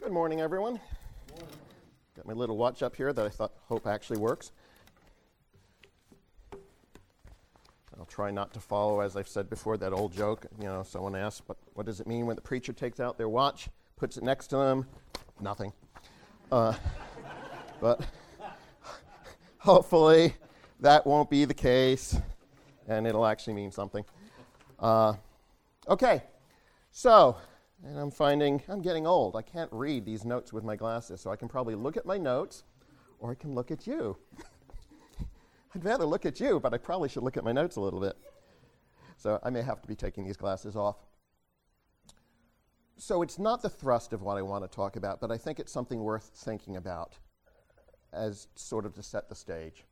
Good morning, everyone. Got my little watch up here that I hope actually works. I'll try not to follow, as I've said before, that old joke. Someone asks, what does it mean when the preacher takes out their watch, puts it next to them? Nothing. But hopefully that won't be the case, and it'll actually mean something. Okay, so, and I'm finding I'm getting old. I can't read these notes with my glasses, so I can probably look at my notes, or I can look at you. I'd rather look at you, but I probably should look at my notes a little bit. So I may have to be taking these glasses off. So it's not the thrust of what I want to talk about, but I think it's something worth thinking about as sort of to set the stage.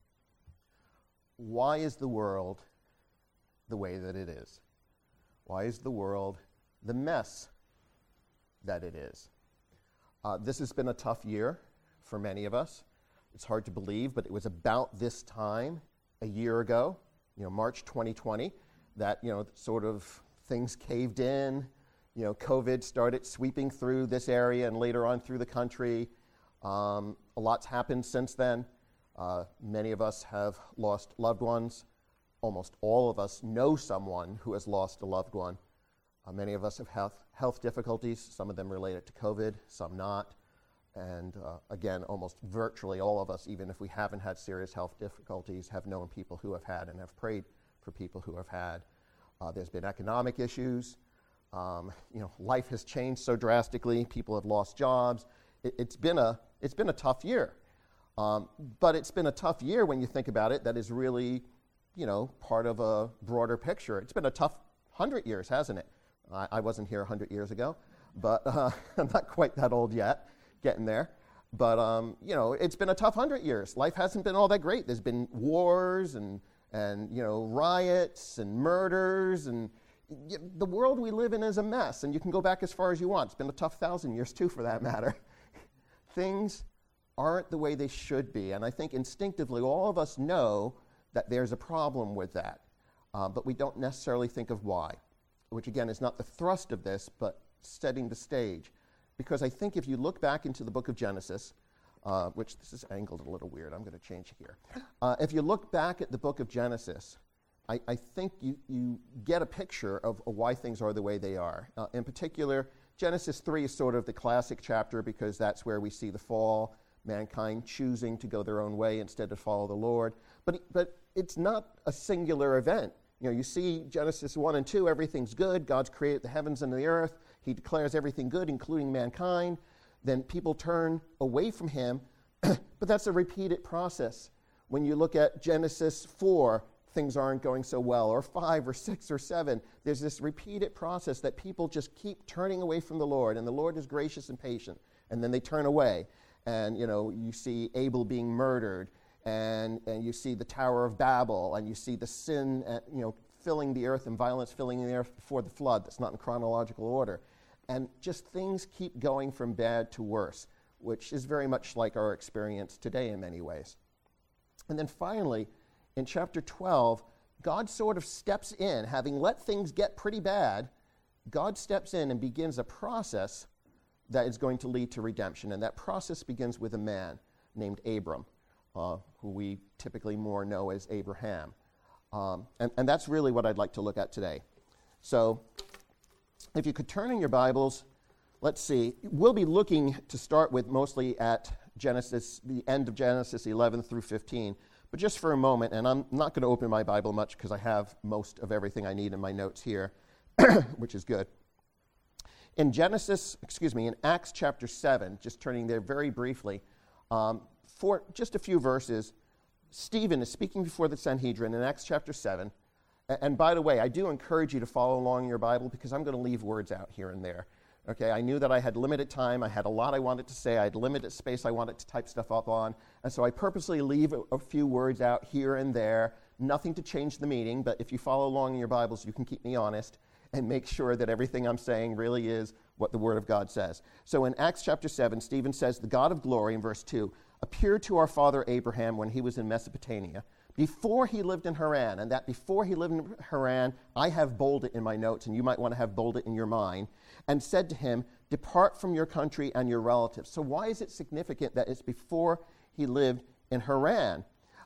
Why is the world the way that it is? Why is the world the mess that it is? This has been a tough year for many of us. It's hard to believe, but it was about this time a year ago, March 2020, that, sort of things caved in. COVID started sweeping through this area and later on through the country. A lot's happened since then. Many of us have lost loved ones. Almost all of us know someone who has lost a loved one. Many of us have health difficulties, some of them related to COVID, some not. And again, almost virtually all of us, even if we haven't had serious health difficulties, have known people who have had and have prayed for people who have had. There's been economic issues. Life has changed so drastically. People have lost jobs. It's been a tough year. But it's been a tough year when you think about it. That is really, part of a broader picture. It's been a tough 100 years, hasn't it? I wasn't here 100 years ago, but I'm not quite that old yet. Getting there. But, it's been a tough 100 years. Life hasn't been all that great. There's been wars and riots and murders, and the world we live in is a mess, and you can go back as far as you want. It's been a tough 1,000 years, too, for that matter. Things aren't the way they should be, and I think instinctively all of us know that there's a problem with that, but we don't necessarily think of why, which, again, is not the thrust of this, but setting the stage. Because I think if you look back into the book of Genesis, which this is angled a little weird, I'm going to change here. If you look back at the book of Genesis, I think you get a picture of why things are the way they are. In particular, Genesis 3 is sort of the classic chapter because that's where we see the fall, mankind choosing to go their own way instead of follow the Lord. But it's not a singular event. You see Genesis 1 and 2, everything's good. God's created the heavens and the earth. He declares everything good, including mankind. Then people turn away from him, but that's a repeated process. When you look at Genesis 4, things aren't going so well, or 5 or 6 or 7. There's this repeated process that people just keep turning away from the Lord, and the Lord is gracious and patient, and then they turn away. And, you see Abel being murdered, and you see the Tower of Babel, and you see the sin, filling the earth and violence filling the earth before the flood. That's not in chronological order. And just things keep going from bad to worse, which is very much like our experience today in many ways. And then finally, in chapter 12, God sort of steps in, having let things get pretty bad. God steps in and begins a process that is going to lead to redemption. And that process begins with a man named Abram, who we typically more know as Abraham. And that's really what I'd like to look at today. So if you could turn in your Bibles, let's see. We'll be looking to start with mostly at Genesis, the end of Genesis 11 through 15. But just for a moment, and I'm not going to open my Bible much because I have most of everything I need in my notes here, which is good. In Acts chapter 7, just turning there very briefly, for just a few verses, Stephen is speaking before the Sanhedrin in Acts chapter 7. And by the way, I do encourage you to follow along in your Bible because I'm going to leave words out here and there. Okay, I knew that I had limited time. I had a lot I wanted to say. I had limited space I wanted to type stuff up on. And so I purposely leave a few words out here and there. Nothing to change the meaning, but if you follow along in your Bibles, you can keep me honest and make sure that everything I'm saying really is what the Word of God says. So in Acts chapter 7, Stephen says, "The God of glory," in verse 2, "appeared to our father Abraham when he was in Mesopotamia, before he lived in Haran." And that before he lived in Haran, I have bolded in my notes, and you might want to have bolded in your mind, "and said to him, Depart from your country and your relatives. So why is it significant that it's before he lived in Haran?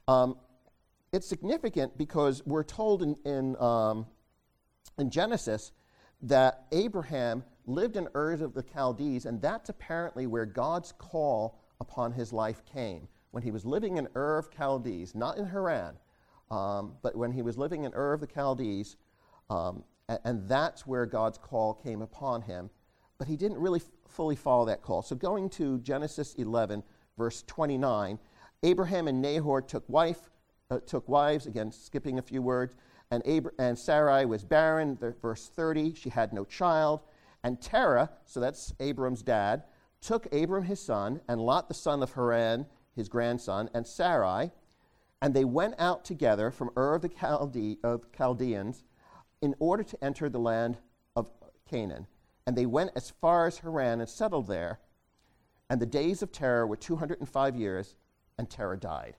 It's significant because we're told in Genesis that Abraham lived in Ur of the Chaldees, and that's apparently where God's call upon his life came. When he was living in Ur of Chaldees, not in Haran, but when he was living in Ur of the Chaldees, and that's where God's call came upon him. But he didn't really fully follow that call. So going to Genesis 11, verse 29, Abraham and Nahor took wives, again skipping a few words, and Sarai was barren, verse 30, she had no child. And Terah, so that's Abram's dad, took Abram his son, and Lot the son of Haran, his grandson, and Sarai, and they went out together from Ur of the Chaldeans in order to enter the land of Canaan. And they went as far as Haran and settled there. And the days of Terah were 205 years, and Terah died.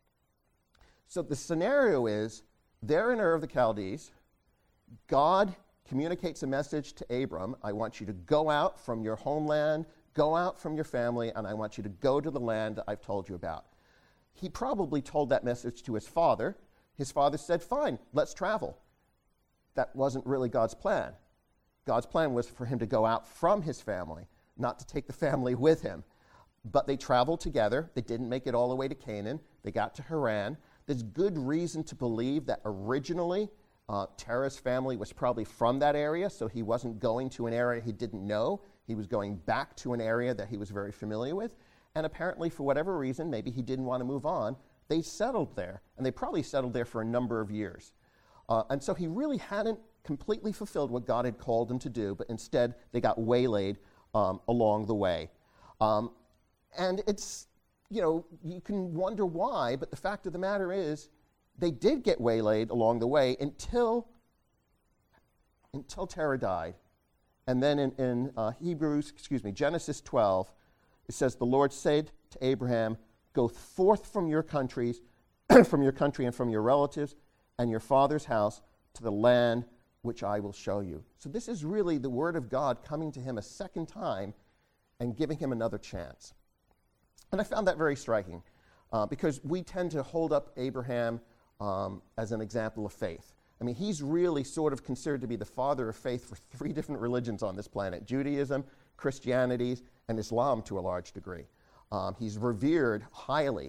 So the scenario is, they're in Ur of the Chaldees. God communicates a message to Abram. I want you to go out from your homeland, go out from your family, and I want you to go to the land that I've told you about. He probably told that message to his father. His father said, fine, let's travel. That wasn't really God's plan. God's plan was for him to go out from his family, not to take the family with him. But they traveled together. They didn't make it all the way to Canaan. They got to Haran. There's good reason to believe that originally Terah's family was probably from that area, so he wasn't going to an area he didn't know. He was going back to an area that he was very familiar with. And apparently, for whatever reason, maybe he didn't want to move on, they settled there. And they probably settled there for a number of years. And so he really hadn't completely fulfilled what God had called him to do, but instead they got waylaid along the way. And it's, you can wonder why, but the fact of the matter is they did get waylaid along the way until Terah died. And then in Genesis 12, it says, the Lord said to Abraham, go forth from your countries, from your country and from your relatives and your father's house to the land which I will show you. So this is really the word of God coming to him a second time and giving him another chance. And I found that very striking because we tend to hold up Abraham as an example of faith. I mean, he's really sort of considered to be the father of faith for 3 different religions on this planet: Judaism, Christianity, and Islam to a large degree. He's revered highly.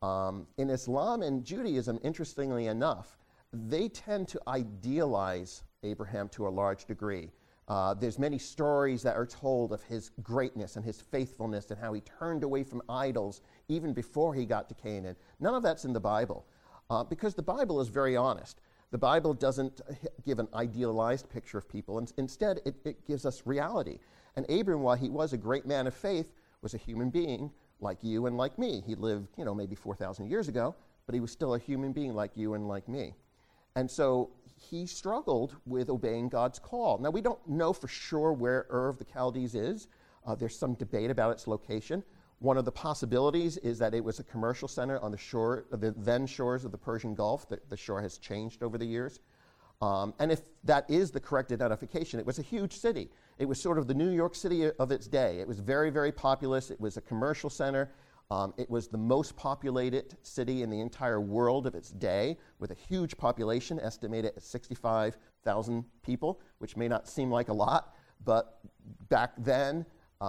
In Islam and Judaism, interestingly enough, they tend to idealize Abraham to a large degree. There's many stories that are told of his greatness and his faithfulness and how he turned away from idols even before he got to Canaan. None of that's in the Bible because the Bible is very honest. The Bible doesn't give an idealized picture of people. And instead, it gives us reality. And Abram, while he was a great man of faith, was a human being like you and like me. He lived, maybe 4,000 years ago, but he was still a human being like you and like me. And so he struggled with obeying God's call. Now, we don't know for sure where Ur of the Chaldees is. There's some debate about its location. One of the possibilities is that it was a commercial center on the then shores of the Persian Gulf. The shore has changed over the years. And if that is the correct identification, it was a huge city. It was sort of the New York City of its day. It was very, very populous. It was a commercial center. It was the most populated city in the entire world of its day, with a huge population, estimated at 65,000 people, which may not seem like a lot, but back then,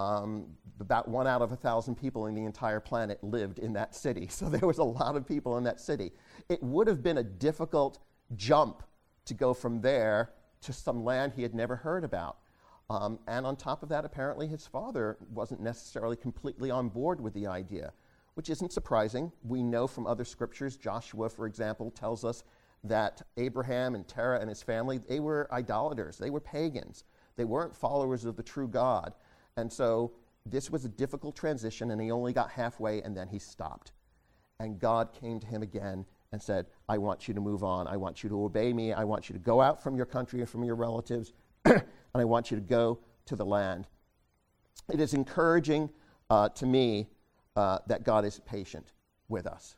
about 1 out of 1,000 people in the entire planet lived in that city. So there was a lot of people in that city. It would have been a difficult jump to go from there to some land he had never heard about. And on top of that, apparently his father wasn't necessarily completely on board with the idea, which isn't surprising. We know from other scriptures, Joshua, for example, tells us that Abraham and Terah and his family, they were idolaters. They were pagans. They weren't followers of the true God. And so this was a difficult transition, and he only got halfway, and then he stopped. And God came to him again and said, I want you to move on. I want you to obey me. I want you to go out from your country and from your relatives, and I want you to go to the land. It is encouraging to me that God is patient with us.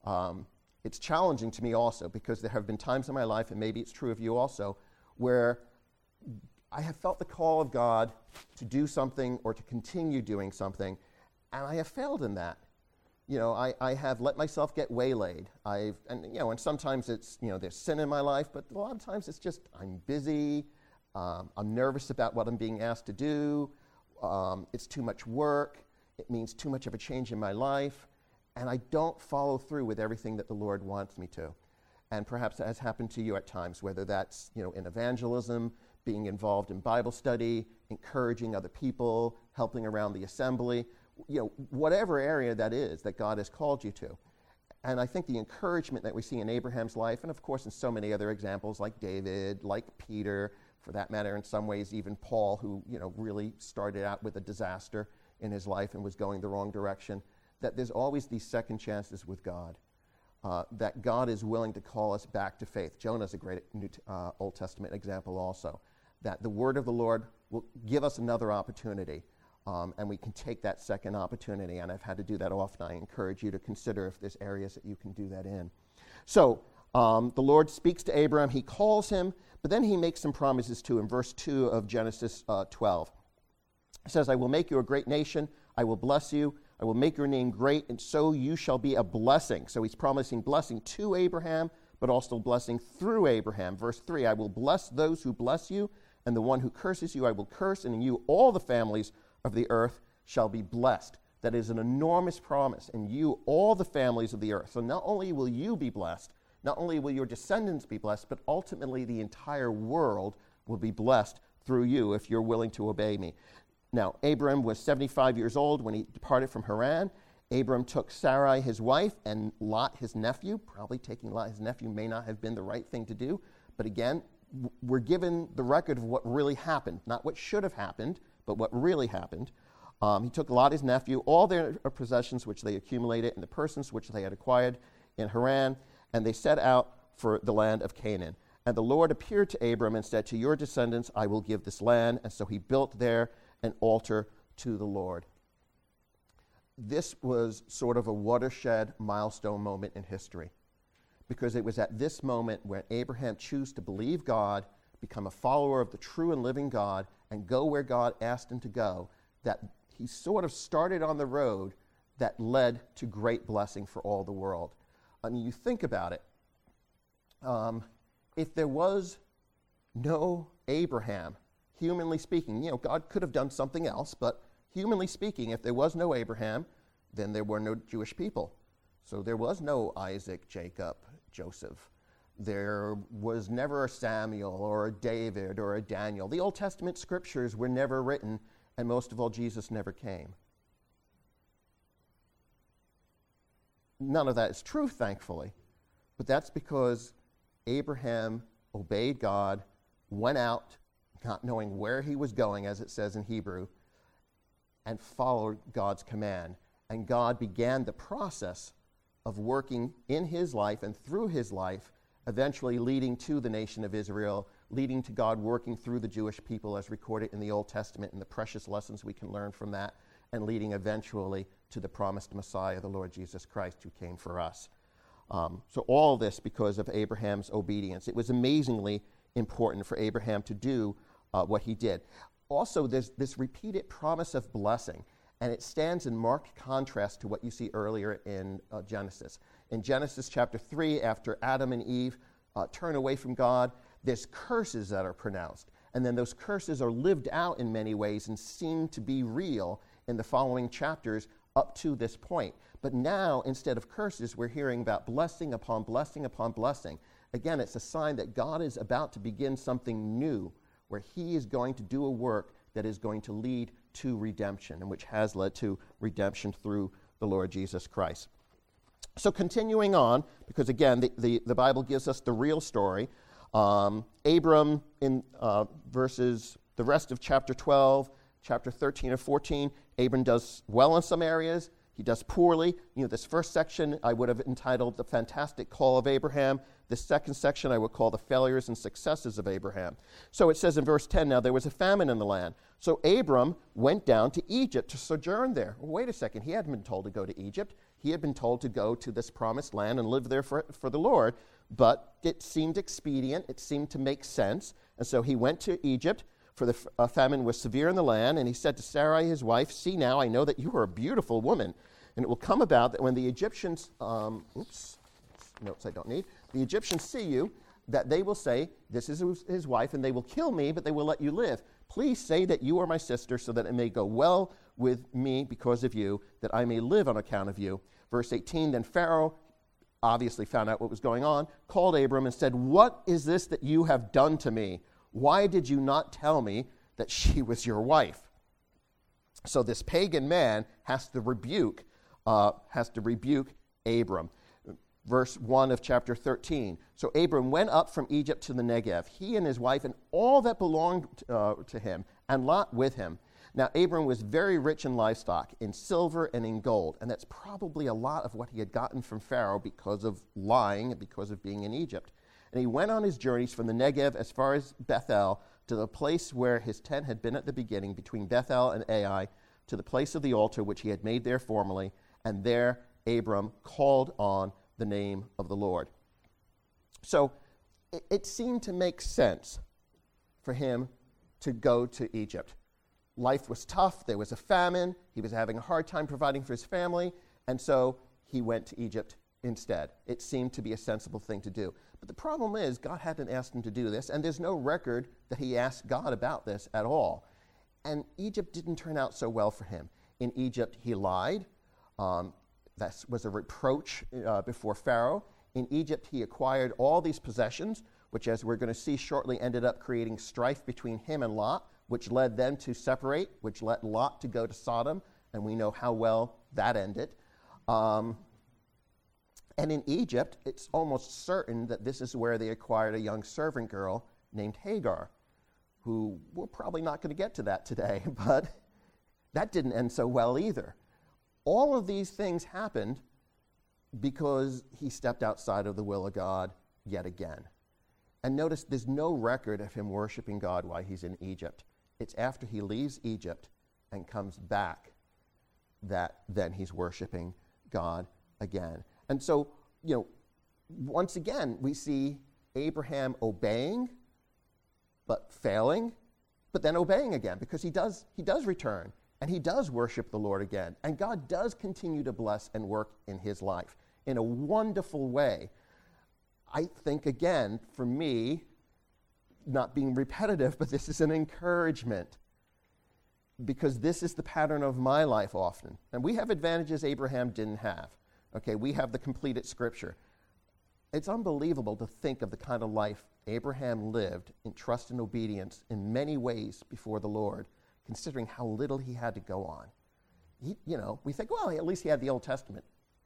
It's challenging to me also because there have been times in my life, and maybe it's true of you also, where I have felt the call of God to do something or to continue doing something, and I have failed in that. I have let myself get waylaid. And sometimes it's, there's sin in my life, but a lot of times it's just I'm busy, I'm nervous about what I'm being asked to do, it's too much work, it means too much of a change in my life, and I don't follow through with everything that the Lord wants me to. And perhaps that has happened to you at times, whether that's, in evangelism, being involved in Bible study, encouraging other people, helping around the assembly, whatever area that is that God has called you to. And I think the encouragement that we see in Abraham's life, and of course in so many other examples like David, like Peter, for that matter, in some ways even Paul, who really started out with a disaster in his life and was going the wrong direction, that there's always these second chances with God, that God is willing to call us back to faith. Jonah's a great Old Testament example also, that the word of the Lord will give us another opportunity, and we can take that second opportunity, and I've had to do that often. I encourage you to consider if there's areas that you can do that in. So the Lord speaks to Abraham, he calls him, but then he makes some promises to him. Verse 2 of Genesis 12. It says, I will make you a great nation, I will bless you, I will make your name great, and so you shall be a blessing. So he's promising blessing to Abraham, but also blessing through Abraham. Verse 3, I will bless those who bless you, and the one who curses you I will curse, and in you all the families of the earth shall be blessed. That is an enormous promise. In you all the families of the earth. So not only will you be blessed, not only will your descendants be blessed, but ultimately the entire world will be blessed through you if you're willing to obey me. Now, Abram was 75 years old when he departed from Haran. Abram took Sarai, his wife, and Lot, his nephew. Probably taking Lot, his nephew, may not have been the right thing to do. But again, we're given the record of what really happened. Not what should have happened, but what really happened. He took Lot, his nephew, all their possessions which they accumulated, and the persons which they had acquired in Haran, and they set out for the land of Canaan. And the Lord appeared to Abram and said, to your descendants I will give this land. And so he built there an altar to the Lord. This was sort of a watershed milestone moment in history, because it was at this moment when Abraham chose to believe God, become a follower of the true and living God, and go where God asked him to go, that he sort of started on the road that led to great blessing for all the world. I mean, you think about it. If there was no Abraham, humanly speaking, God could have done something else, but humanly speaking, if there was no Abraham, then there were no Jewish people. So there was no Isaac, Jacob, Joseph. There was never a Samuel or a David or a Daniel. The Old Testament scriptures were never written, and most of all, Jesus never came. None of that is true, thankfully, but that's because Abraham obeyed God, went out, not knowing where he was going, as it says in Hebrew, and followed God's command. And God began the process of working in his life and through his life, eventually leading to the nation of Israel, leading to God working through the Jewish people as recorded in the Old Testament and the precious lessons we can learn from that, and leading eventually to the promised Messiah, the Lord Jesus Christ, who came for us. So all this because of Abraham's obedience. It was amazingly important for Abraham to do what he did. Also, there's this repeated promise of blessing, and it stands in marked contrast to what you see earlier in Genesis. In Genesis chapter 3, after Adam and Eve turn away from God, there's curses that are pronounced. And then those curses are lived out in many ways and seem to be real in the following chapters up to this point. But now, instead of curses, we're hearing about blessing upon blessing upon blessing. Again, it's a sign that God is about to begin something new, where he is going to do a work that is going to lead to redemption, and which has led to redemption through the Lord Jesus Christ. So continuing on, because again, the Bible gives us the real story. Abram, in verses, the rest of chapter 12, chapter 13 and 14, Abram does well in some areas. He does poorly. This first section I would have entitled The Fantastic Call of Abraham. This second section I would call The Failures and Successes of Abraham. So it says in verse 10, now there was a famine in the land. So Abram went down to Egypt to sojourn there. Well, wait a second. He hadn't been told to go to Egypt. He had been told to go to this promised land and live there for the Lord. But it seemed expedient. It seemed to make sense. And so he went to Egypt for the famine was severe in the land. And he said to Sarai, his wife, "See now, I know that you are a beautiful woman. And it will come about that when the Egyptians, notes I don't need, the Egyptians see you, that they will say, 'This is his wife,' and they will kill me, but they will let you live. Please say that you are my sister, so that it may go well with me because of you, that I may live on account of you." Verse 18, then Pharaoh obviously found out what was going on, called Abram and said, "What is this that you have done to me? Why did you not tell me that she was your wife?" So this pagan man has to rebuke Abram. Verse 1 of chapter 13. So Abram went up from Egypt to the Negev, he and his wife and all that belonged to him, and Lot with him. Now Abram was very rich in livestock, in silver and in gold, and that's probably a lot of what he had gotten from Pharaoh because of lying and because of being in Egypt. And he went on his journeys from the Negev as far as Bethel, to the place where his tent had been at the beginning, between Bethel and Ai, to the place of the altar which he had made there formerly, and there Abram called on the name of the Lord. So it seemed to make sense for him to go to Egypt. Life was tough, there was a famine, he was having a hard time providing for his family, and so he went to Egypt instead. It seemed to be a sensible thing to do. But the problem is, God hadn't asked him to do this, and there's no record that he asked God about this at all. And Egypt didn't turn out so well for him. In Egypt, he lied. That was a reproach before Pharaoh. In Egypt, he acquired all these possessions, which, as we're going to see shortly, ended up creating strife between him and Lot, which led them to separate, which led Lot to go to Sodom, and we know how well that ended. And in Egypt, it's almost certain that this is where they acquired a young servant girl named Hagar, who we're probably not going to get to that today, but that didn't end so well either. All of these things happened because he stepped outside of the will of God yet again. And notice there's no record of him worshiping God while he's in Egypt. It's after he leaves Egypt and comes back that then he's worshiping God again. And so, once again, we see Abraham obeying, but failing, but then obeying again, because he does return, and he does worship the Lord again. And God does continue to bless and work in his life in a wonderful way. I think, again, for me, not being repetitive, but this is an encouragement, because this is the pattern of my life often. And we have advantages Abraham didn't have. Okay, we have the completed scripture. It's unbelievable to think of the kind of life Abraham lived in trust and obedience in many ways before the Lord, considering how little he had to go on. We think, well, at least he had the Old Testament.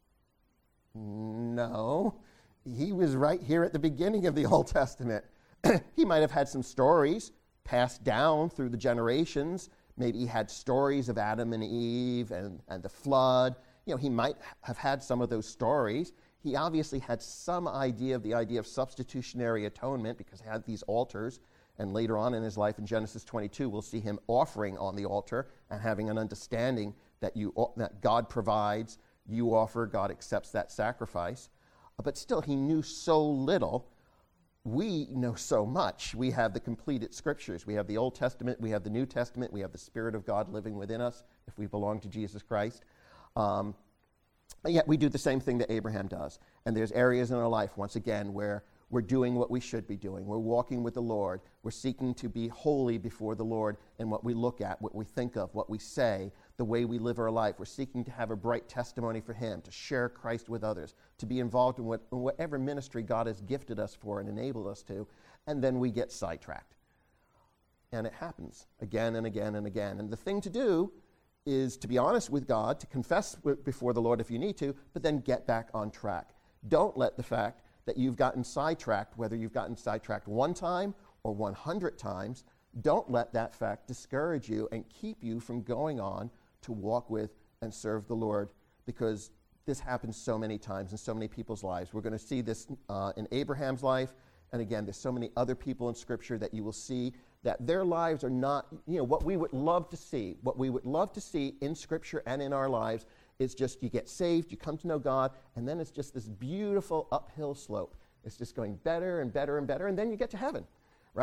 No, he was right here at the beginning of the Old Testament. He might have had some stories passed down through the generations. Maybe he had stories of Adam and Eve and the flood. He might have had some of those stories. He obviously had some idea of the idea of substitutionary atonement because he had these altars. And later on in his life in Genesis 22, we'll see him offering on the altar and having an understanding that God provides, you offer, God accepts that sacrifice. But still, he knew so little. We know so much. We have the completed scriptures. We have the Old Testament. We have the New Testament. We have the Spirit of God living within us if we belong to Jesus Christ. And yet we do the same thing that Abraham does. And there's areas in our life, once again, where we're doing what we should be doing. We're walking with the Lord. We're seeking to be holy before the Lord in what we look at, what we think of, what we say, the way we live our life. We're seeking to have a bright testimony for him, to share Christ with others, to be involved in whatever ministry God has gifted us for and enabled us to, and then we get sidetracked. And it happens again and again and again. And the thing to do is to be honest with God, to confess before the Lord if you need to, but then get back on track. Don't let the fact that you've gotten sidetracked, whether you've gotten sidetracked one time or 100 times, don't let that fact discourage you and keep you from going on to walk with and serve the Lord, because this happens so many times in so many people's lives. We're going to see this in Abraham's life, and again, there's so many other people in Scripture that you will see that their lives are not, what we would love to see. What we would love to see in Scripture and in our lives is just you get saved, you come to know God, and then it's just this beautiful uphill slope. It's just going better and better and better, and then you get to heaven, right?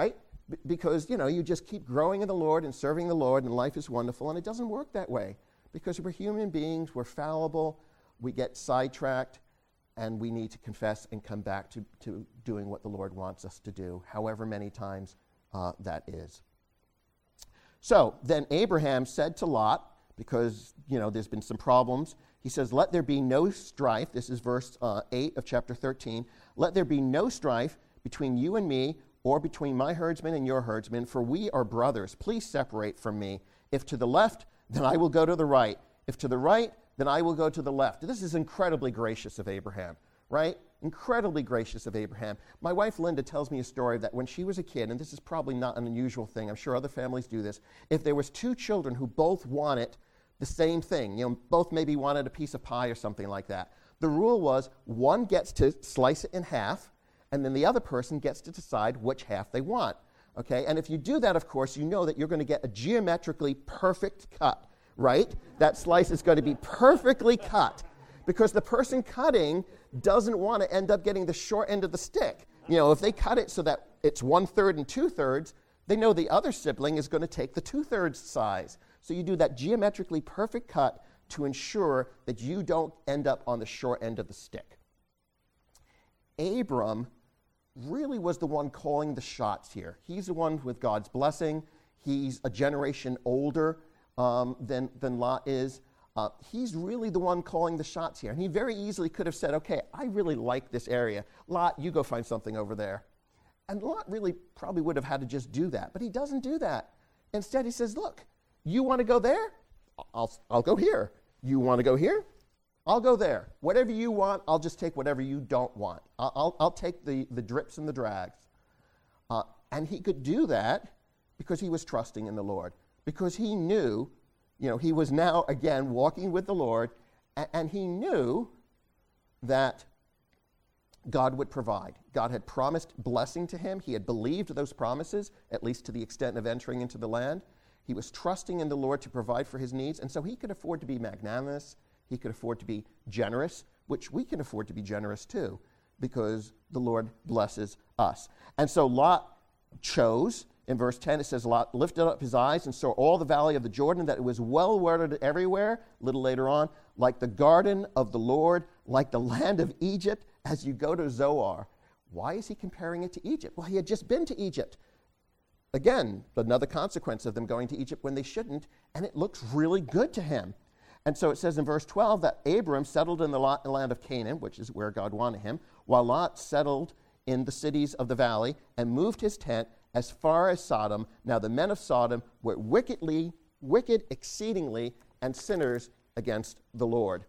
because, you just keep growing in the Lord and serving the Lord, and life is wonderful, and it doesn't work that way because we're human beings, we're fallible, we get sidetracked, and we need to confess and come back to doing what the Lord wants us to do, however many times that is. So then Abraham said to Lot, because, there's been some problems, he says, let there be no strife. This is verse 8 of chapter 13. Let there be no strife between you and me, or between my herdsmen and your herdsmen, for we are brothers. Please separate from me. If to the left, then I will go to the right. If to the right, then I will go to the left. This is incredibly gracious of Abraham, right? Incredibly gracious of Abraham. My wife Linda tells me a story that when she was a kid, and this is probably not an unusual thing, I'm sure other families do this, if there was two children who both wanted the same thing, both maybe wanted a piece of pie or something like that, the rule was one gets to slice it in half, and then the other person gets to decide which half they want, okay? And if you do that, of course, you know that you're going to get a geometrically perfect cut, right? That slice is going to be perfectly cut because the person cutting doesn't want to end up getting the short end of the stick. If they cut it so that it's 1/3 and 2/3, they know the other sibling is going to take the 2/3 size. So you do that geometrically perfect cut to ensure that you don't end up on the short end of the stick. Abram really was the one calling the shots here. He's the one with God's blessing. He's a generation older than Lot is. He's really the one calling the shots here. And he very easily could have said, okay, I really like this area. Lot, you go find something over there. And Lot really probably would have had to just do that. But he doesn't do that. Instead, he says, look, you want to go there? I'll go here. You want to go here? I'll go there. Whatever you want, I'll just take whatever you don't want. I'll take the drips and the drags. And he could do that because he was trusting in the Lord. Because he knew, he was now, again, walking with the Lord, and he knew that God would provide. God had promised blessing to him. He had believed those promises, at least to the extent of entering into the land. He was trusting in the Lord to provide for his needs, and so he could afford to be magnanimous. He could afford to be generous, which we can afford to be generous too, because the Lord blesses us. And so Lot chose, in verse 10, it says, Lot lifted up his eyes and saw all the valley of the Jordan, that it was well watered everywhere, a little later on, like the garden of the Lord, like the land of Egypt, as you go to Zoar. Why is he comparing it to Egypt? Well, he had just been to Egypt. Again, another consequence of them going to Egypt when they shouldn't, and it looks really good to him. And so it says in verse 12 that Abram settled in the land of Canaan, which is where God wanted him, while Lot settled in the cities of the valley and moved his tent as far as Sodom. Now the men of Sodom were wicked exceedingly, and sinners against the Lord.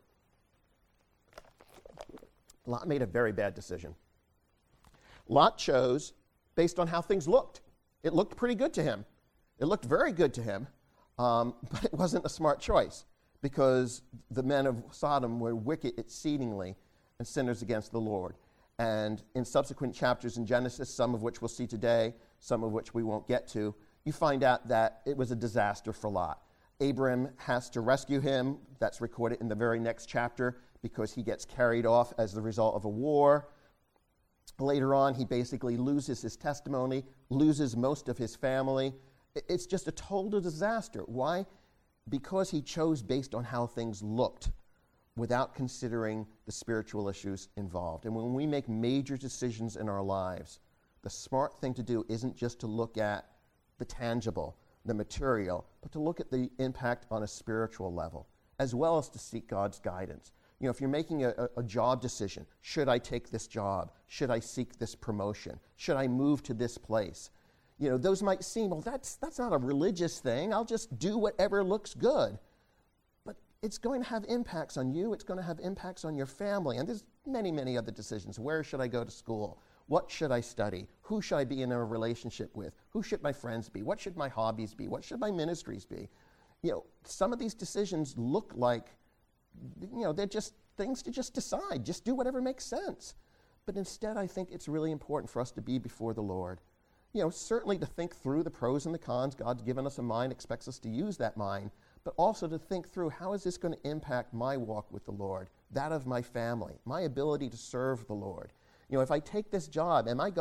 Lot made a very bad decision. Lot chose based on how things looked. It looked pretty good to him. It looked very good to him, but it wasn't a smart choice, because the men of Sodom were wicked exceedingly and sinners against the Lord. And in subsequent chapters in Genesis, some of which we'll see today, some of which we won't get to, you find out that it was a disaster for Lot. Abram has to rescue him. That's recorded in the very next chapter, because he gets carried off as the result of a war. Later on, he basically loses his testimony, loses most of his family. It's just a total disaster. Why? Because he chose based on how things looked without considering the spiritual issues involved. And when we make major decisions in our lives, the smart thing to do isn't just to look at the tangible, the material, but to look at the impact on a spiritual level, as well as to seek God's guidance. If you're making a job decision, should I take this job? Should I seek this promotion? Should I move to this place? Those might seem, well, that's not a religious thing. I'll just do whatever looks good. But it's going to have impacts on you. It's going to have impacts on your family. And there's many, many other decisions. Where should I go to school? What should I study? Who should I be in a relationship with? Who should my friends be? What should my hobbies be? What should my ministries be? Some of these decisions look like, they're just things to just decide. Just do whatever makes sense. But instead, I think it's really important for us to be before the Lord. Certainly to think through the pros and the cons. God's given us a mind, expects us to use that mind, but also to think through, how is this going to impact my walk with the Lord, that of my family, my ability to serve the Lord? If I take this job, am I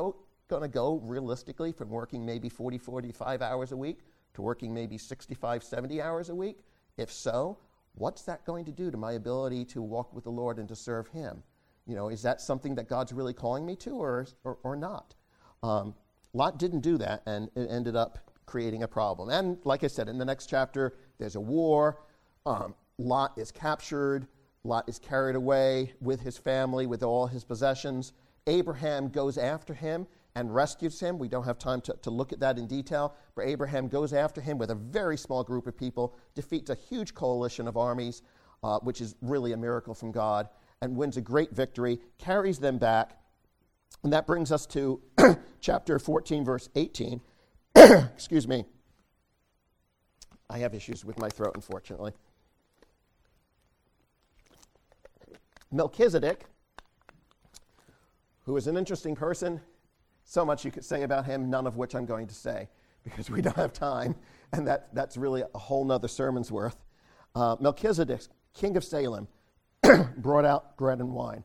going to go realistically from working maybe 40, 45 hours a week to working maybe 65, 70 hours a week? If so, what's that going to do to my ability to walk with the Lord and to serve him? Is that something that God's really calling me to or not? Lot didn't do that, and it ended up creating a problem. And like I said, in the next chapter, there's a war. Lot is captured. Lot is carried away with his family, with all his possessions. Abraham goes after him and rescues him. We don't have time to look at that in detail, but Abraham goes after him with a very small group of people, defeats a huge coalition of armies, which is really a miracle from God, and wins a great victory, carries them back. And that brings us to chapter 14, verse 18. Excuse me. I have issues with my throat, unfortunately. Melchizedek, who is an interesting person, so much you could say about him, none of which I'm going to say because we don't have time, and that's really a whole nother sermon's worth. Melchizedek, king of Salem, brought out bread and wine.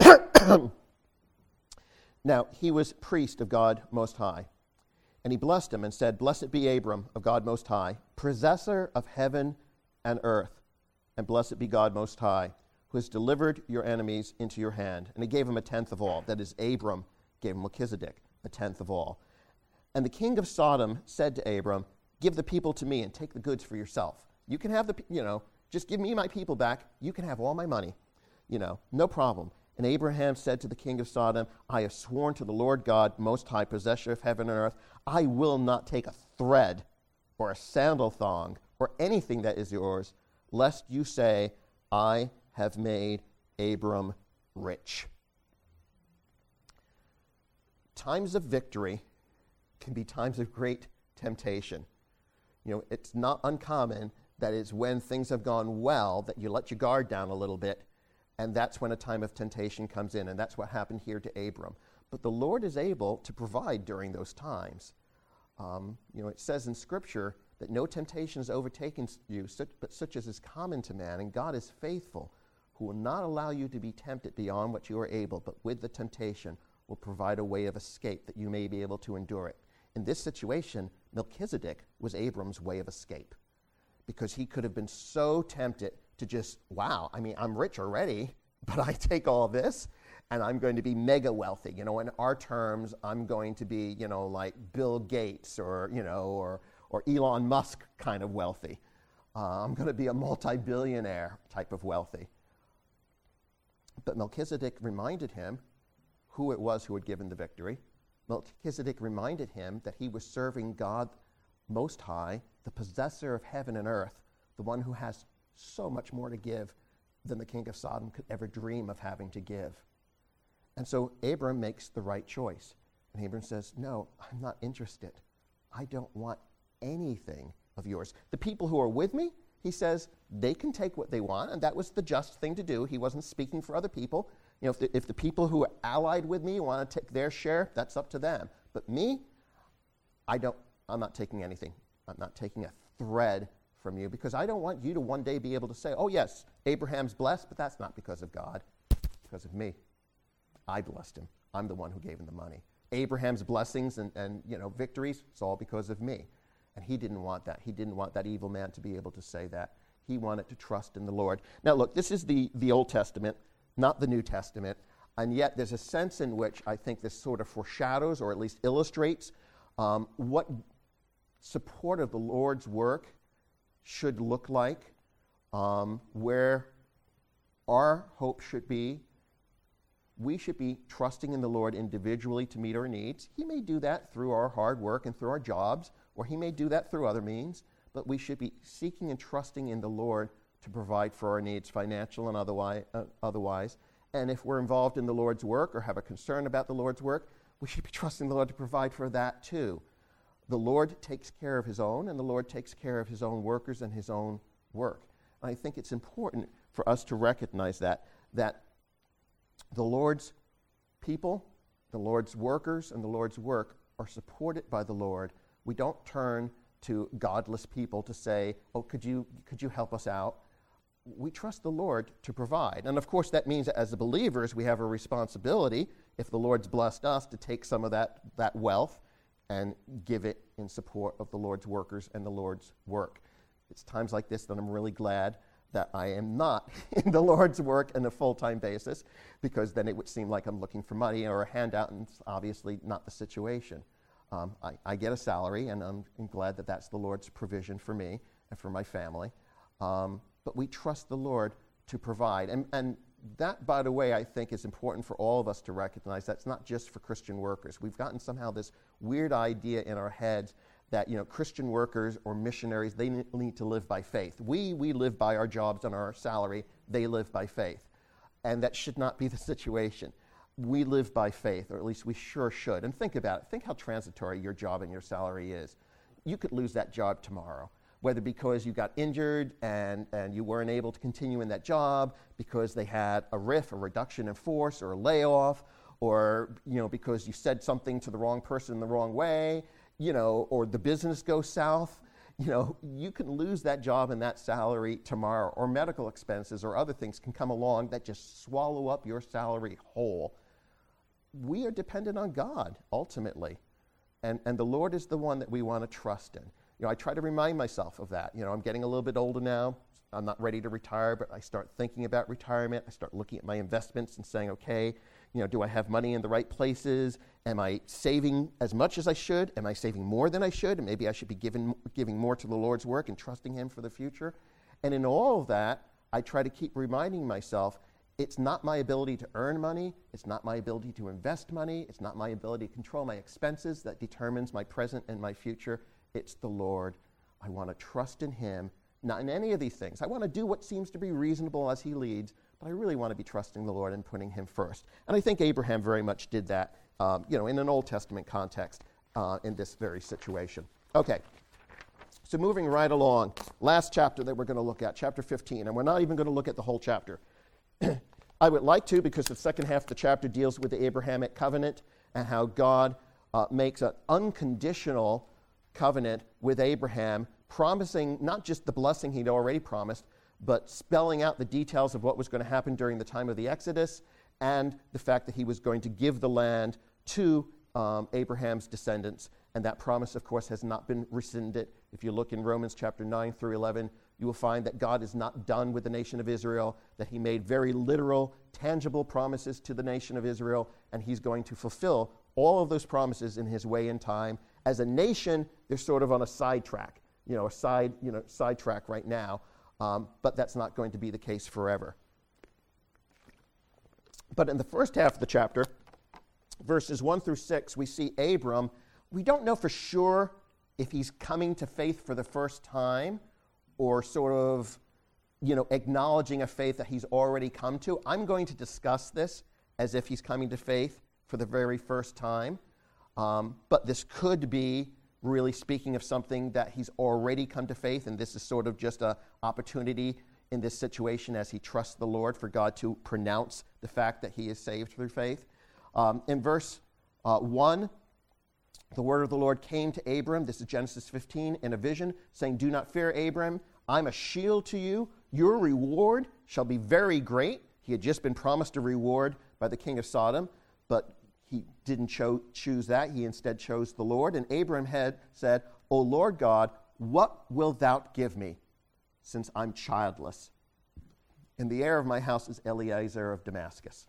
Now, he was priest of God Most High, and he blessed him and said, "Blessed be Abram of God Most High, possessor of heaven and earth, and blessed be God Most High, who has delivered your enemies into your hand." And he gave him a tenth of all. That is, Abram gave Melchizedek a tenth of all. And the king of Sodom said to Abram, "Give the people to me and take the goods for yourself. You can have just give me my people back. You can have all my money, no problem." And Abraham said to the king of Sodom, "I have sworn to the Lord God, Most High, possessor of heaven and earth, I will not take a thread or a sandal thong or anything that is yours, lest you say, I have made Abram rich." Times of victory can be times of great temptation. It's not uncommon that it's when things have gone well that you let your guard down a little bit, and that's when a time of temptation comes in, and that's what happened here to Abram. But the Lord is able to provide during those times. It says in Scripture that no temptation has overtaken you, but such as is common to man, and God is faithful, who will not allow you to be tempted beyond what you are able, but with the temptation will provide a way of escape that you may be able to endure it. In this situation, Melchizedek was Abram's way of escape, because he could have been so tempted to just, I'm rich already, but I take all this, and I'm going to be mega wealthy. In our terms, I'm going to be, like Bill Gates or Elon Musk kind of wealthy. I'm going to be a multi-billionaire type of wealthy. But Melchizedek reminded him who it was who had given the victory. Melchizedek reminded him that he was serving God Most High, the possessor of heaven and earth, the one who has so much more to give than the king of Sodom could ever dream of having to give. And so Abram makes the right choice. And Abram says, "No, I'm not interested. I don't want anything of yours. The people who are with me," he says, "they can take what they want," and that was the just thing to do. He wasn't speaking for other people. If the people who are allied with me want to take their share, that's up to them. But me, I'm not taking anything. I'm not taking a thread from you, because I don't want you to one day be able to say, "Oh yes, Abraham's blessed, but that's not because of God, because of me. I blessed him. I'm the one who gave him the money. Abraham's blessings and victories, it's all because of me." And he didn't want that. He didn't want that evil man to be able to say that. He wanted to trust in the Lord. Now look, this is the Old Testament, not the New Testament, and yet there's a sense in which I think this sort of foreshadows, or at least illustrates, what support of the Lord's work should look like, where our hope should be. We should be trusting in the Lord individually to meet our needs. He may do that through our hard work and through our jobs, or he may do that through other means, but we should be seeking and trusting in the Lord to provide for our needs, financial and otherwise. And if we're involved in the Lord's work or have a concern about the Lord's work, we should be trusting the Lord to provide for that too. The Lord takes care of his own, and the Lord takes care of his own workers and his own work. And I think it's important for us to recognize that the Lord's people, the Lord's workers, and the Lord's work are supported by the Lord. We don't turn to godless people to say, "Oh, could you help us out?" We trust the Lord to provide. And of course that means that as the believers we have a responsibility if the Lord's blessed us, to take some of that wealth and give it in support of the Lord's workers and the Lord's work. It's times like this that I'm really glad that I am not in the Lord's work on a full-time basis, because then it would seem like I'm looking for money or a handout, and it's obviously not the situation. I get a salary, and I'm glad that that's the Lord's provision for me and for my family. But we trust the Lord to provide. And that, by the way, I think is important for all of us to recognize. That's not just for Christian workers. We've gotten somehow this weird idea in our heads that, Christian workers or missionaries, they need to live by faith. We live by our jobs and our salary. They live by faith. And that should not be the situation. We live by faith, or at least we sure should. And think about it. Think how transitory your job and your salary is. You could lose that job tomorrow, whether because you got injured and you weren't able to continue in that job because they had a RIF, a reduction in force, or a layoff, or because you said something to the wrong person in the wrong way, or the business goes south. You can lose that job and that salary tomorrow, or medical expenses or other things can come along that just swallow up your salary whole. We are dependent on God, ultimately, and the Lord is the one that we want to trust in. I try to remind myself of that. I'm getting a little bit older now. I'm not ready to retire, but I start thinking about retirement. I start looking at my investments and saying, okay, do I have money in the right places? Am I saving as much as I should? Am I saving more than I should? And maybe I should be giving more to the Lord's work and trusting Him for the future. And in all of that, I try to keep reminding myself, it's not my ability to earn money. It's not my ability to invest money. It's not my ability to control my expenses that determines my present and my future. It's the Lord. I want to trust in Him, not in any of these things. I want to do what seems to be reasonable as He leads, but I really want to be trusting the Lord and putting Him first. And I think Abraham very much did that, in an Old Testament context in this very situation. Okay, so moving right along, last chapter that we're going to look at, chapter 15, and we're not even going to look at the whole chapter. I would like to, because the second half of the chapter deals with the Abrahamic covenant and how God makes an unconditional covenant with Abraham, promising not just the blessing he'd already promised, but spelling out the details of what was going to happen during the time of the Exodus, and the fact that he was going to give the land to Abraham's descendants. And that promise, of course, has not been rescinded. If you look in Romans chapter 9 through 11, you will find that God is not done with the nation of Israel, that He made very literal, tangible promises to the nation of Israel, and He's going to fulfill all of those promises in His way and time. As a nation, they're sort of on a sidetrack, sidetrack right now, but that's not going to be the case forever. But in the first half of the chapter, verses 1 through 6, we see Abram. We don't know for sure if he's coming to faith for the first time or sort of, acknowledging a faith that he's already come to. I'm going to discuss this as if he's coming to faith for the very first time. But this could be really speaking of something that he's already come to faith, and this is sort of just an opportunity in this situation as he trusts the Lord for God to pronounce the fact that he is saved through faith. In verse 1, the word of the Lord came to Abram, this is Genesis 15, in a vision, saying, "Do not fear, Abram, I'm a shield to you. Your reward shall be very great." He had just been promised a reward by the king of Sodom, but he didn't choose that. He instead chose the Lord. And Abram had said, "O Lord God, what wilt thou give me, since I'm childless? And the heir of my house is Eliezer of Damascus."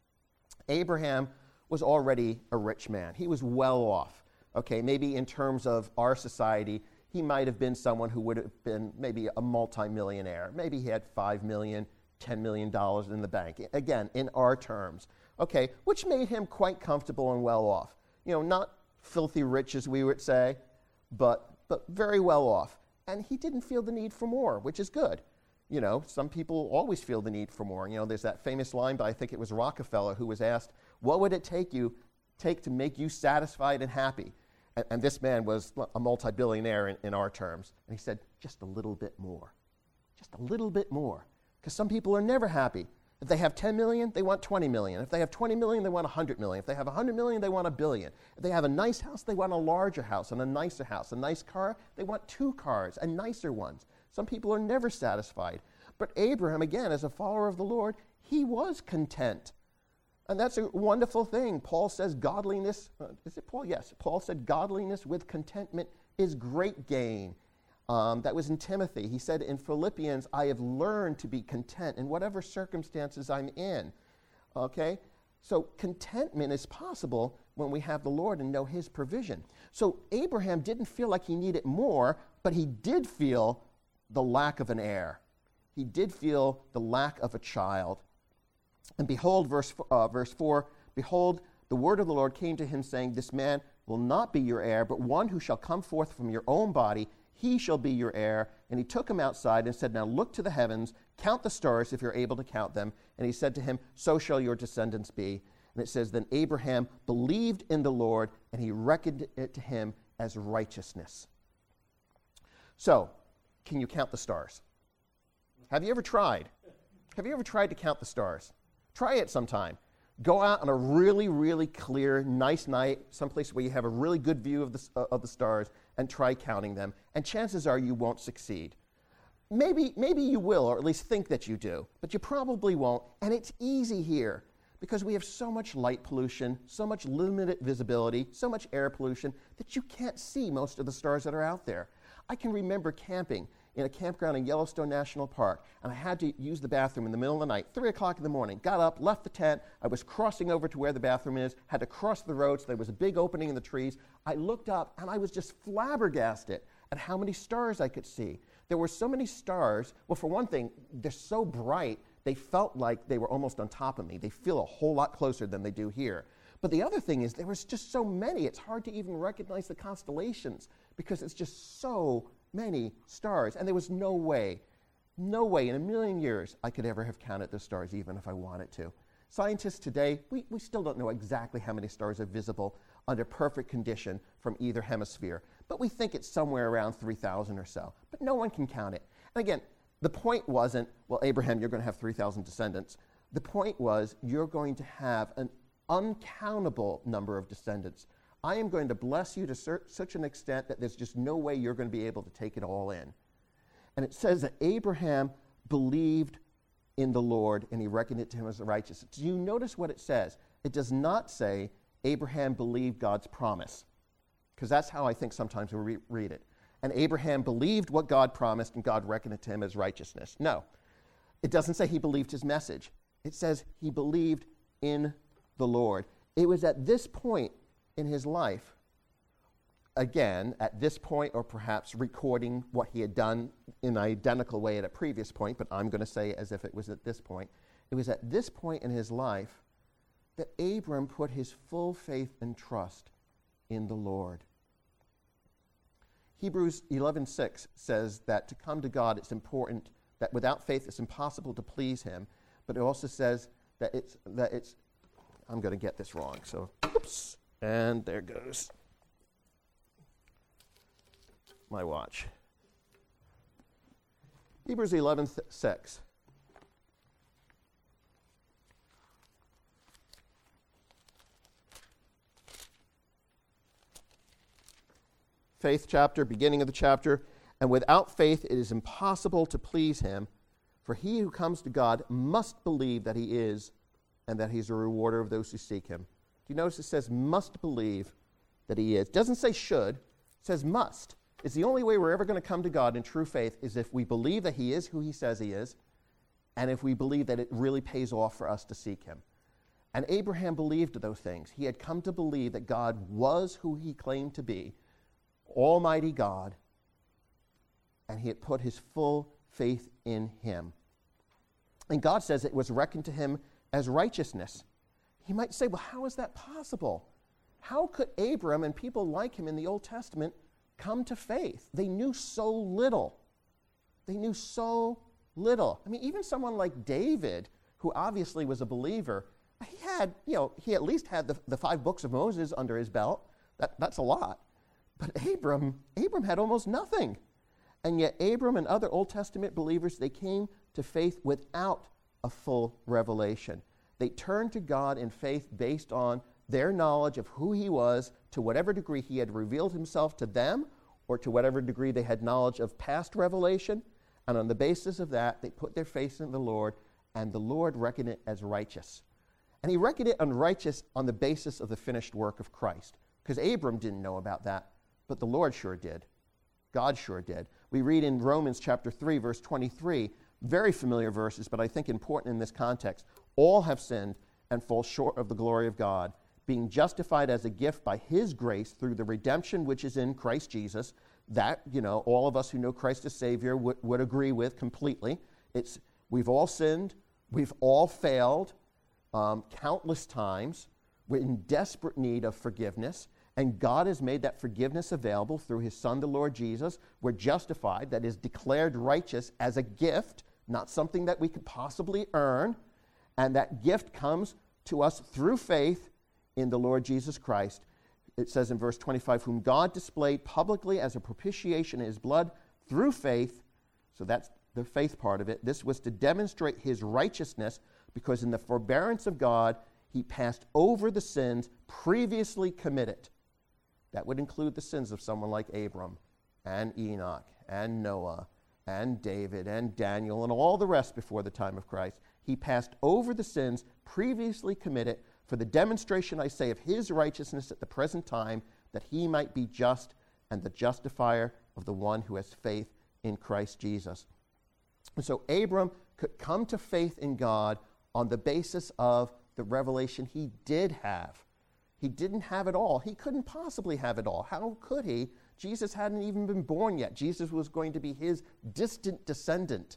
Abraham was already a rich man. He was well off. Okay, maybe in terms of our society, he might have been someone who would have been maybe a multimillionaire. Maybe he had $5 million, $10 million in the bank. Again, in our terms. Okay, which made him quite comfortable and well off. Not filthy rich, as we would say, but very well off. And he didn't feel the need for more, which is good. Some people always feel the need for more. There's that famous line by, I think it was Rockefeller, who was asked, what would it take to make you satisfied and happy? And this man was a multi-billionaire in our terms. And he said, just a little bit more. Just a little bit more. Because some people are never happy. If they have 10 million, they want 20 million. If they have 20 million, they want 100 million. If they have 100 million, they want 1 billion. If they have a nice house, they want a larger house and a nicer house. A nice car, they want 2 cars and nicer ones. Some people are never satisfied. But Abraham, again, as a follower of the Lord, he was content. And that's a wonderful thing. Paul says godliness, is it Paul? Yes. Paul said godliness with contentment is great gain. That was in Timothy. He said in Philippians, I have learned to be content in whatever circumstances I'm in. Okay? So contentment is possible when we have the Lord and know his provision. So Abraham didn't feel like he needed more, but he did feel the lack of an heir. He did feel the lack of a child. And behold, verse 4, behold, the word of the Lord came to him, saying, this man will not be your heir, but one who shall come forth from your own body, he shall be your heir. And he took him outside and said, now look to the heavens, count the stars if you're able to count them. And he said to him, so shall your descendants be. And it says, then Abraham believed in the Lord, and he reckoned it to him as righteousness. So, can you count the stars? Have you ever tried? Have you ever tried to count the stars? Try it sometime. Go out on a really, really clear, nice night, someplace where you have a really good view of the stars, and try counting them. And chances are you won't succeed. Maybe you will, or at least think that you do, but you probably won't. And it's easy here because we have so much light pollution, so much limited visibility, so much air pollution that you can't see most of the stars that are out there. I can remember camping in a campground in Yellowstone National Park, and I had to use the bathroom in the middle of the night, 3 o'clock in the morning. Got up, left the tent. I was crossing over to where the bathroom is, had to cross the road, so there was a big opening in the trees. I looked up, and I was just flabbergasted at how many stars I could see. There were so many stars. Well, for one thing, they're so bright, they felt like they were almost on top of me. They feel a whole lot closer than they do here. But the other thing is there was just so many. It's hard to even recognize the constellations because it's just so many stars. And there was no way in a million years I could ever have counted the stars even if I wanted to. Scientists today, we still don't know exactly how many stars are visible under perfect condition from either hemisphere. But we think it's somewhere around 3,000 or so. But no one can count it. And again, the point wasn't, well, Abraham, you're going to have 3,000 descendants. The point was you're going to have an uncountable number of descendants. I am going to bless you to such an extent that there's just no way you're going to be able to take it all in. And it says that Abraham believed in the Lord and he reckoned it to him as righteous. Do you notice what it says? It does not say Abraham believed God's promise, because that's how I think sometimes we read it. And Abraham believed what God promised and God reckoned it to him as righteousness. No, it doesn't say he believed his message. It says he believed in the Lord. It was at this point in his life, again, at this point, or perhaps recording what he had done in an identical way at a previous point, but I'm going to say as if it was at this point. It was at this point in his life that Abram put his full faith and trust in the Lord. Hebrews 11:6 says that to come to God, it's important, that without faith it's impossible to please him, but it also says that it's I'm going to get this wrong, so oops, and there goes my watch. Hebrews 11:6. Faith chapter, beginning of the chapter. And without faith it is impossible to please him, for he who comes to God must believe that he is, and that he's a rewarder of those who seek him. Do you notice it says must believe that he is? It doesn't say should, it says must. It's the only way we're ever going to come to God in true faith is if we believe that he is who he says he is, and if we believe that it really pays off for us to seek him. And Abraham believed those things. He had come to believe that God was who he claimed to be, Almighty God, and he had put his full faith in him. And God says it was reckoned to him as righteousness. You might say, well, how is that possible? How could Abram and people like him in the Old Testament come to faith? They knew so little. They knew so little. I mean, even someone like David, who obviously was a believer, he at least had the 5 books of Moses under his belt. That's a lot. But Abram had almost nothing. And yet Abram and other Old Testament believers, they came to faith without a full revelation. They turned to God in faith based on their knowledge of who he was, to whatever degree he had revealed himself to them, or to whatever degree they had knowledge of past revelation. And on the basis of that, they put their faith in the Lord, and the Lord reckoned it as righteous. And he reckoned it unrighteous on the basis of the finished work of Christ. Because Abram didn't know about that, but the Lord sure did. God sure did. We read in Romans chapter 3, verse 23, very familiar verses, but I think important in this context. All have sinned and fall short of the glory of God, being justified as a gift by his grace through the redemption which is in Christ Jesus. That, all of us who know Christ as Savior would agree with completely. We've all sinned. We've all failed countless times. We're in desperate need of forgiveness. And God has made that forgiveness available through his Son, the Lord Jesus. We're justified, that is declared righteous as a gift, not something that we could possibly earn. And that gift comes to us through faith in the Lord Jesus Christ. It says in verse 25, whom God displayed publicly as a propitiation in his blood through faith. So that's the faith part of it. This was to demonstrate his righteousness, because in the forbearance of God, he passed over the sins previously committed. That would include the sins of someone like Abram and Enoch and Noah and David and Daniel and all the rest before the time of Christ. He passed over the sins previously committed for the demonstration, I say, of his righteousness at the present time, that he might be just and the justifier of the one who has faith in Christ Jesus. And so Abram could come to faith in God on the basis of the revelation he did have. He didn't have it all. He couldn't possibly have it all. How could he? Jesus hadn't even been born yet. Jesus was going to be his distant descendant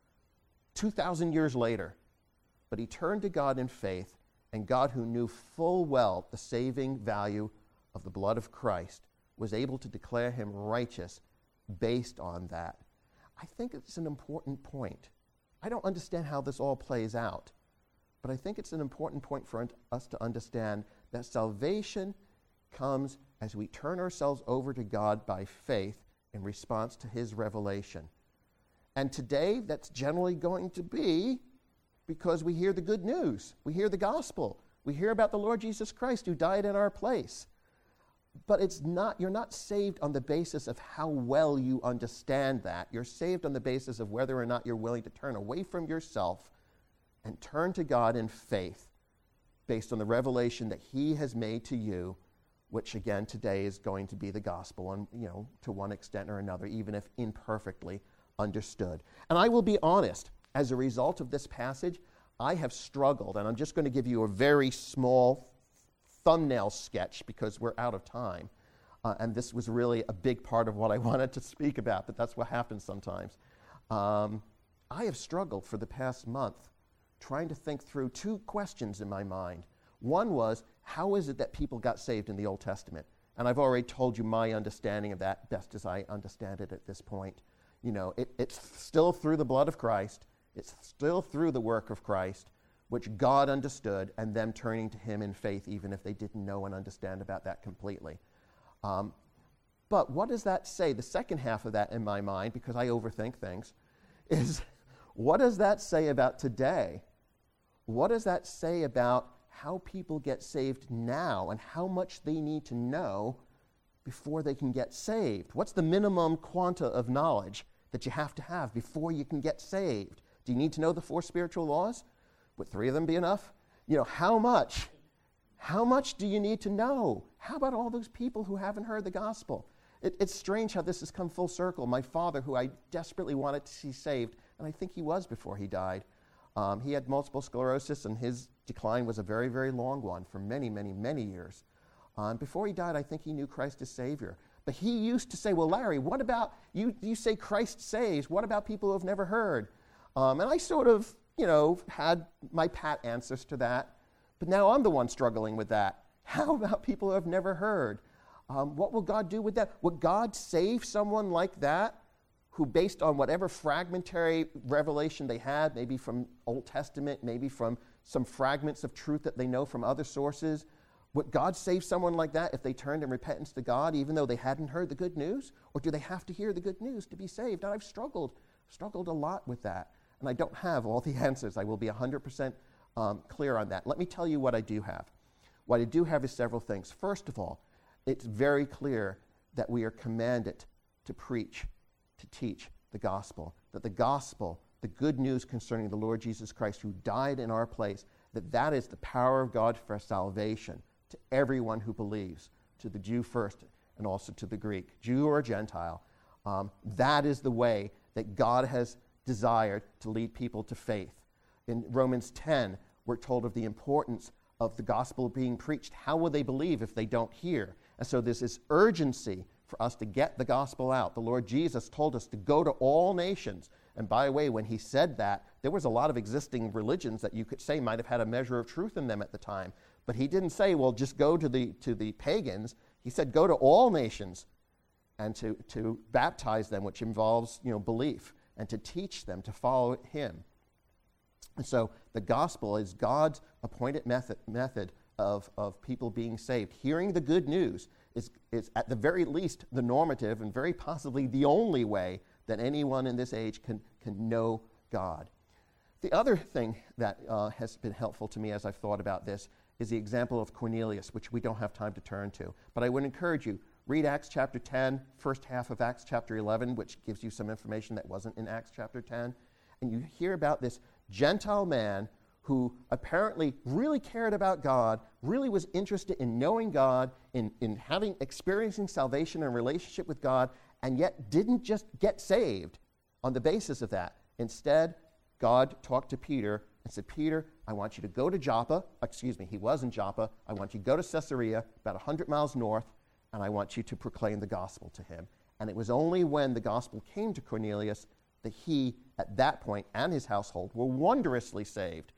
2,000 years later. But he turned to God in faith, and God, who knew full well the saving value of the blood of Christ, was able to declare him righteous based on that. I think it's an important point. I don't understand how this all plays out, but I think it's an important point for us to understand that salvation comes as we turn ourselves over to God by faith in response to his revelation. And today, that's generally going to be because we hear the good news. We hear the gospel. We hear about the Lord Jesus Christ who died in our place. But you're not saved on the basis of how well you understand that. You're saved on the basis of whether or not you're willing to turn away from yourself and turn to God in faith based on the revelation that he has made to you, which again today is going to be the gospel, and to one extent or another, even if imperfectly understood. And I will be honest, as a result of this passage, I have struggled, and I'm just going to give you a very small thumbnail sketch because we're out of time. And this was really a big part of what I wanted to speak about, but that's what happens sometimes. I have struggled for the past month trying to think through two questions in my mind. One was, how is it that people got saved in the Old Testament? And I've already told you my understanding of that best as I understand it at this point. It's still through the blood of Christ. It's still through the work of Christ, which God understood, and them turning to him in faith, even if they didn't know and understand about that completely. But what does that say? The second half of that in my mind, because I overthink things, is what does that say about today? What does that say about how people get saved now and how much they need to know before they can get saved? What's the minimum quanta of knowledge that you have to have before you can get saved? Do you need to know the 4 spiritual laws? Would 3 of them be enough? How much? How much do you need to know? How about all those people who haven't heard the gospel? It's strange how this has come full circle. My father, who I desperately wanted to see saved, and I think he was before he died, he had multiple sclerosis, and his decline was a very, very long one for many, many, many years. Before he died, I think he knew Christ as Savior. But he used to say, well, Larry, what about, you say Christ saves, what about people who have never heard? And I sort of, had my pat answers to that. But now I'm the one struggling with that. How about people who have never heard? What will God do with that? Would God save someone like that, who based on whatever fragmentary revelation they had, maybe from Old Testament, maybe from some fragments of truth that they know from other sources, would God save someone like that if they turned in repentance to God, even though they hadn't heard the good news? Or do they have to hear the good news to be saved? And I've struggled a lot with that. And I don't have all the answers. I will be 100% clear on that. Let me tell you what I do have. What I do have is several things. First of all, it's very clear that we are commanded to preach, to teach the gospel. That the gospel, the good news concerning the Lord Jesus Christ, who died in our place that is the power of God for salvation to everyone who believes, to the Jew first and also to the Greek, Jew or Gentile. That is the way that God has desired to lead people to faith. In Romans 10, we're told of the importance of the gospel being preached. How will they believe if they don't hear? And so there's this urgency for us to get the gospel out. The Lord Jesus told us to go to all nations. And by the way, when he said that, there was a lot of existing religions that you could say might have had a measure of truth in them at the time. But he didn't say, well, just go to the pagans. He said, go to all nations and to baptize them, which involves belief, and to teach them to follow him. And so the gospel is God's appointed method of people being saved. Hearing the good news is at the very least the normative and very possibly the only way that anyone in this age can know God. The other thing that has been helpful to me as I've thought about this is the example of Cornelius, which we don't have time to turn to. But I would encourage you, read Acts chapter 10, first half of Acts chapter 11, which gives you some information that wasn't in Acts chapter 10. And you hear about this Gentile man who apparently really cared about God, really was interested in knowing God, in experiencing salvation and relationship with God, and yet didn't just get saved on the basis of that. Instead, God talked to Peter and said, Peter, I want you to go to Joppa. He was in Joppa. I want you to go to Caesarea, about 100 miles north, and I want you to proclaim the gospel to him. And it was only when the gospel came to Cornelius that he, at that point, and his household were wondrously saved.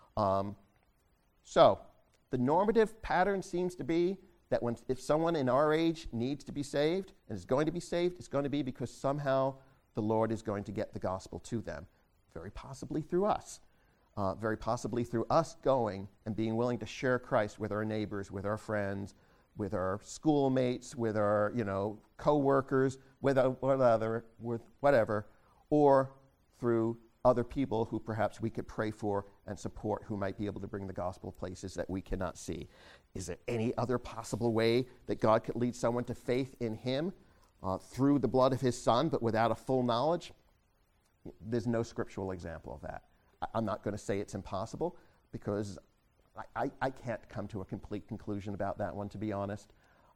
So the normative pattern seems to be that if someone in our age needs to be saved and is going to be saved, it's going to be because somehow the Lord is going to get the gospel to them, very possibly through us. Very possibly through us going and being willing to share Christ with our neighbors, with our friends, with our schoolmates, with our co-workers, with whatever, or through other people who perhaps we could pray for and support who might be able to bring the gospel places that we cannot see. Is there any other possible way that God could lead someone to faith in him through the blood of his son, but without a full knowledge? There's no scriptural example of that. I'm not going to say it's impossible because I can't come to a complete conclusion about that one, to be honest.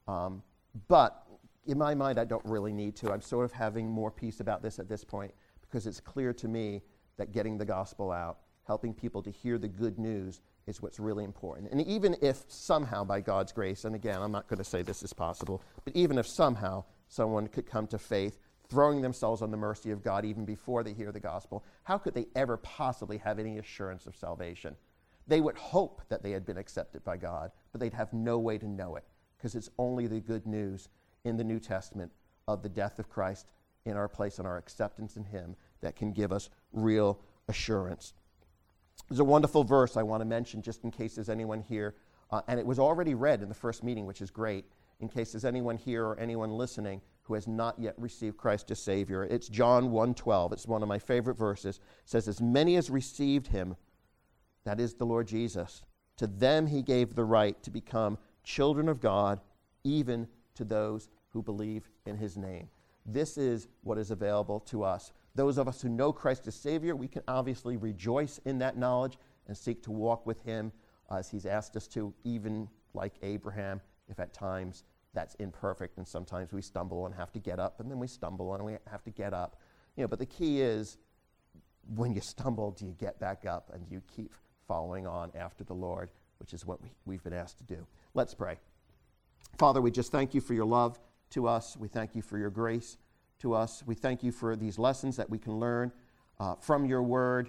But in my mind, I don't really need to. I'm sort of having more peace about this at this point because it's clear to me that getting the gospel out, helping people to hear the good news is what's really important. And even if somehow by God's grace, and again, I'm not going to say this is possible, but even if somehow someone could come to faith, throwing themselves on the mercy of God even before they hear the gospel, how could they ever possibly have any assurance of salvation? They would hope that they had been accepted by God, but they'd have no way to know it because it's only the good news in the New Testament of the death of Christ in our place and our acceptance in him that can give us real assurance. There's a wonderful verse I want to mention just in case there's anyone here, and it was already read in the first meeting, which is great, in case there's anyone here or anyone listening who has not yet received Christ as Savior. It's John 1:12. It's one of my favorite verses. It says, as many as received him, that is the Lord Jesus, to them he gave the right to become children of God, even to those who believe in his name. This is what is available to us. Those of us who know Christ as Savior, we can obviously rejoice in that knowledge and seek to walk with him as he's asked us to, even like Abraham, if at times that's imperfect and sometimes we stumble and have to get up, and then we stumble and we have to get up. But the key is, when you stumble, do you get back up and do you keep following on after the Lord, which is what we've been asked to do. Let's pray. Father, we just thank you for your love to us. We thank you for your grace to us. We thank you for these lessons that we can learn from your word.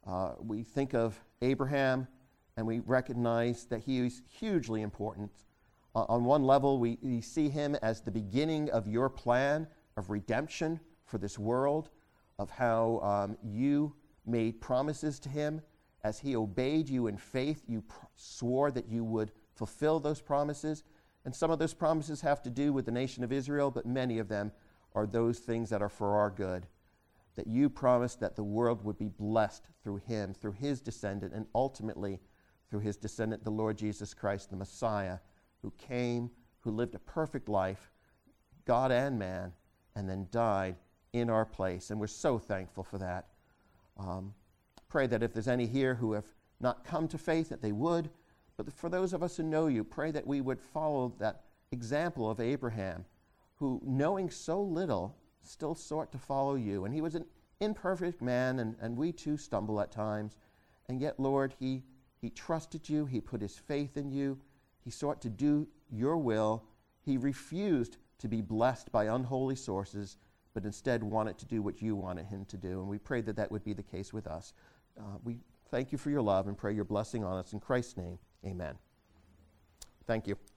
We think of Abraham and we recognize that he is hugely important. On one level, we see him as the beginning of your plan of redemption for this world, of how you made promises to him. As he obeyed you in faith, you swore that you would fulfill those promises. And some of those promises have to do with the nation of Israel, but many of them are those things that are for our good. That you promised that the world would be blessed through him, through his descendant, and ultimately through his descendant, the Lord Jesus Christ, the Messiah, who came, who lived a perfect life, God and man, and then died in our place. And we're so thankful for that. Pray that if there's any here who have not come to faith, that they would. But for those of us who know you, pray that we would follow that example of Abraham, who, knowing so little, still sought to follow you. And he was an imperfect man, and we too stumble at times. And yet, Lord, he trusted you. He put his faith in you. He sought to do your will. He refused to be blessed by unholy sources, but instead wanted to do what you wanted him to do. And we pray that that would be the case with us. We thank you for your love and pray your blessing on us. In Christ's name, amen. Thank you.